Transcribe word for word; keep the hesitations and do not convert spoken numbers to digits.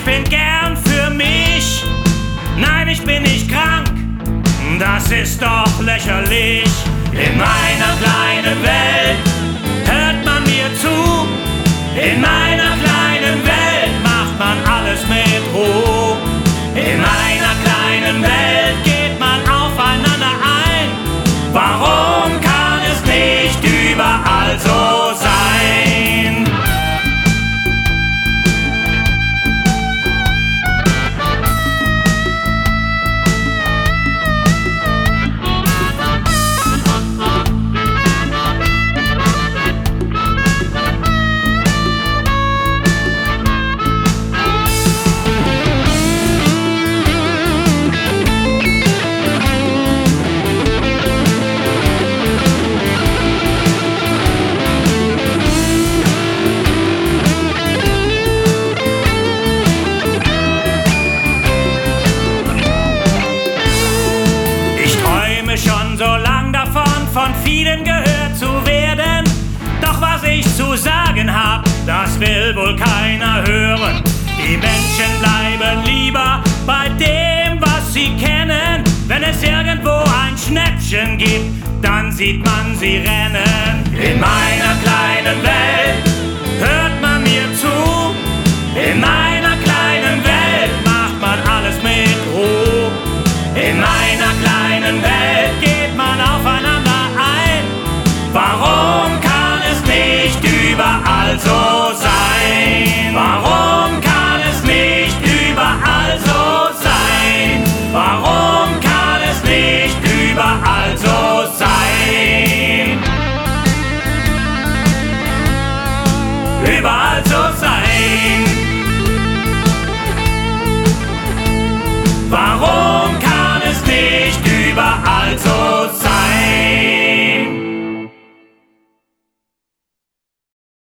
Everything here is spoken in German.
bin gern für mich. Nein, ich bin nicht krank, das ist doch lächerlich. In meiner kleinen Welt hört man mir zu. In meiner kleinen Welt macht man alles mit Ruhe. In meiner kleinen Welt geht man aufeinander ein. Warum kann es nicht überall so sein? Schon so lang davon, von vielen gehört zu werden. Doch was ich zu sagen hab, das will wohl keiner hören. Die Menschen bleiben lieber bei dem, was sie kennen. Wenn es irgendwo ein Schnäppchen gibt, dann sieht man sie rennen. In meiner kleinen Welt hört man mir zu. In meiner kleinen Welt macht man alles mit Ruhe. In meiner kleinen Welt geht man aufeinander ein. Warum kann es nicht überall so sein?